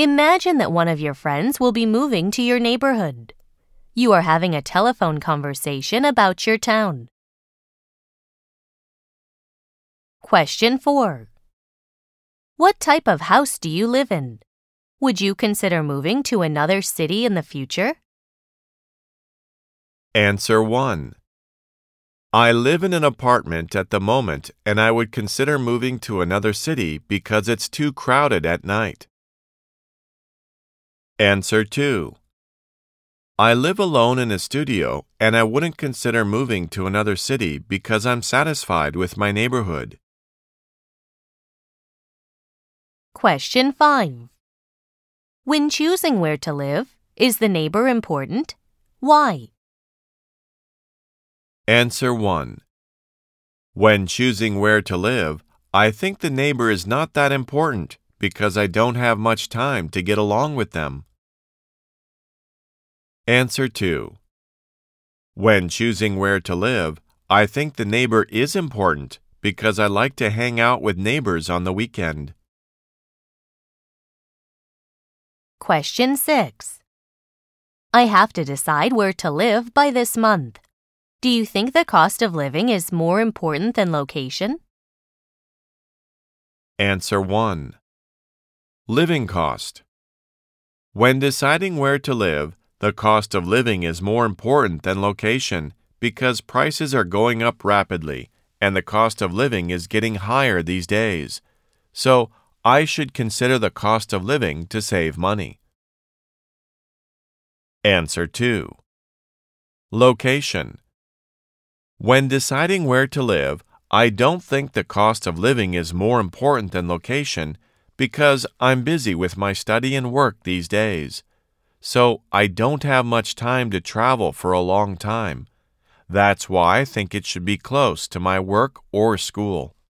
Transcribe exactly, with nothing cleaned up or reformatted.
Imagine that one of your friends will be moving to your neighborhood. You are having a telephone conversation about your town. Question four. What type of house do you live in? Would you consider moving to another city in the future? Answer one. I live in an apartment at the moment and I would consider moving to another city because it's too crowded at night. Answer two. I live alone in a studio and I wouldn't consider moving to another city because I'm satisfied with my neighborhood. Question five. When choosing where to live, is the neighbor important? Why? Answer one. When choosing where to live, I think the neighbor is not that important because I don't have much time to get along with them. Answer two. When choosing where to live, I think the neighbor is important because I like to hang out with neighbors on the weekend. Question six. I have to decide where to live by this month. Do you think the cost of living is more important than location? Answer one. Living cost. When deciding where to live, the cost of living is more important than location because prices are going up rapidly and the cost of living is getting higher these days. So, I should consider the cost of living to save money. Answer two. Location. When deciding where to live, I don't think the cost of living is more important than location because I'm busy with my study and work these days. So I don't have much time to travel for a long time. That's why I think it should be close to my work or school.